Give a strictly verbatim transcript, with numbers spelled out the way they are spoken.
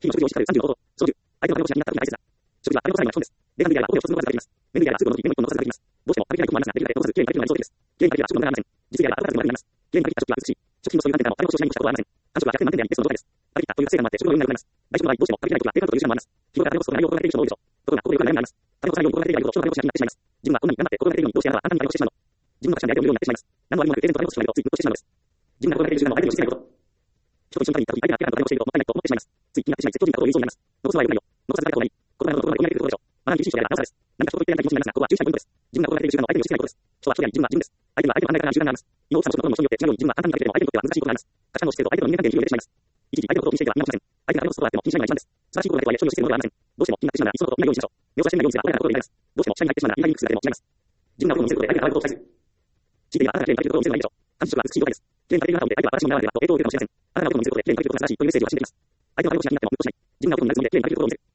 日々の食事をしっかりさんじゅうのこと、そのじゅう、相手の金を失った時が大切だ。食事は金のさらには基本です。データメディアやオペを一つの数ができます。メモリアや数の時にメモ一本のさせができます。どうしても食べきれない困難なデータで落とすきれいに書き込むのは理想的です。きれいに書きは食後のがありません。実例や後数もあります。きれいに書きた食器は美しい。食品のそういう観点からも食べ物をしないに越したことはありません。完食はひゃくてん満点でありベストの状態です。食べきったという成果もあって食後のようになります。外食の場合どうしても食べきれない時は低価格という手段もあります。日頃から食べ物を内容を心がけている人も多いでしょう。ところが、ここでよく悩みがあります。食べ物を内容を心がけていないと、人の食べ物をしなくなってしまいます。自分はこんなに頑張って心がけているのに、どうしてあなたは簡単に食べ物をしてしまうの。自分の価値観で相手を見るようになってしまいます。何のありもなく丁寧にと食べ物をしてしまうと、ついグッとしてしまうのです。自分が心がけている習慣は相手に食べ物をしないようにとしてしまうのです。人が心がけている習慣は相手に食べ物をしてしまうのです。人と一緒にいた時、相手が食べているときに食べていないともったいないと思ってしまいます。つい気になってしまい、積極的に食べることを良いそうになります。残すのは良くないよ。残すのは良くないよ。残すだけが悪い。心の心が心がけていることでしょう。学んで厳しい人であればなおさらです。何か人と言っていない気持ちになりますが、ここは注意したいポイントです。自分が心がけている習慣を相手に押し付けないことです。人は人であり、自分は自分です。相手には相手の考え方や習慣があります。妹さんも人の人によって違うように自分は簡単に食べているのも相手にとっては難しいことがあります。価値観をしていると相手の人間関係に広げてしまいます。一時相手のことを気にしていては見直しません。相手が食べ物することがあっても気にしないのが一番です。素晴らしいことだけとはいえ人に押し付けるものではありません。どうしても気になってしまうならいっそのこと見ないようにしましょう。目を差して見ないようにすればこれらのことを言います。どうしても下に入ってしまうなら意外にミックスが出ても違います。自分が物を見せることで相手が食べることを期待する。強いて言えばあなたがきれいに食べていることを見せればいいでしょう。完食は美しい状態です。きれいに食べている中で相手は新しいものならではと影響を受けるかもしれません。あなたが物を見せることできれいに食べていることが素晴らしいというメッセージを発信できます。相手の食べ物をしなくなってももっとしない。自分が食べ物になるつもりできれいに食べていることを見せる。